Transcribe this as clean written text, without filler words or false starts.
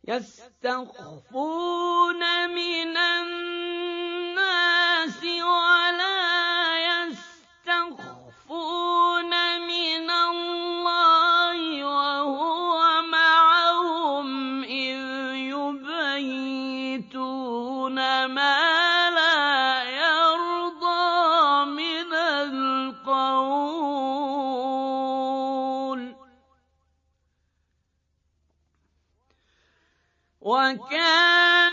يستخفون من الناس ولا يستخفون من الله وهو معهم إذ يبيتون ما لا يرضى من القول وكان